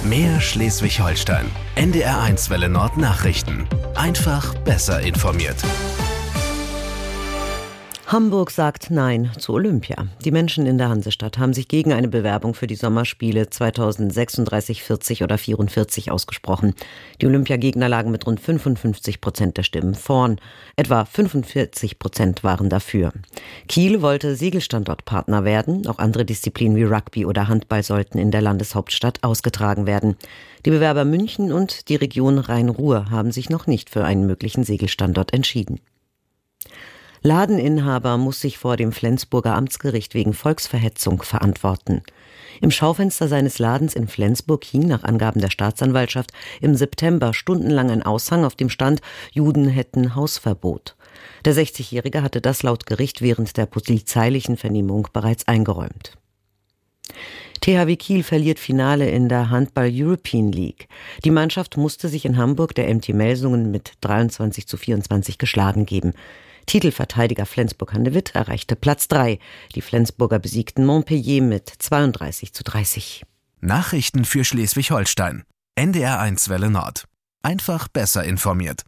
Mehr Schleswig-Holstein. NDR1 Welle Nord Nachrichten. Einfach besser informiert. Hamburg sagt Nein zu Olympia. Die Menschen in der Hansestadt haben sich gegen eine Bewerbung für die Sommerspiele 2036, 40 oder 44 ausgesprochen. Die Olympiagegner lagen mit rund 55% der Stimmen vorn. Etwa 45% waren dafür. Kiel wollte Segelstandortpartner werden. Auch andere Disziplinen wie Rugby oder Handball sollten in der Landeshauptstadt ausgetragen werden. Die Bewerber München und die Region Rhein-Ruhr haben sich noch nicht für einen möglichen Segelstandort entschieden. Ladeninhaber muss sich vor dem Flensburger Amtsgericht wegen Volksverhetzung verantworten. Im Schaufenster seines Ladens in Flensburg hing nach Angaben der Staatsanwaltschaft im September stundenlang ein Aushang, auf dem stand, Juden hätten Hausverbot. Der 60-Jährige hatte das laut Gericht während der polizeilichen Vernehmung bereits eingeräumt. THW Kiel verliert Finale in der Handball European League. Die Mannschaft musste sich in Hamburg der MT Melsungen mit 23:24 geschlagen geben. Titelverteidiger Flensburg-Handewitt erreichte Platz 3. Die Flensburger besiegten Montpellier mit 32:30. Nachrichten für Schleswig-Holstein. NDR1 Welle Nord. Einfach besser informiert.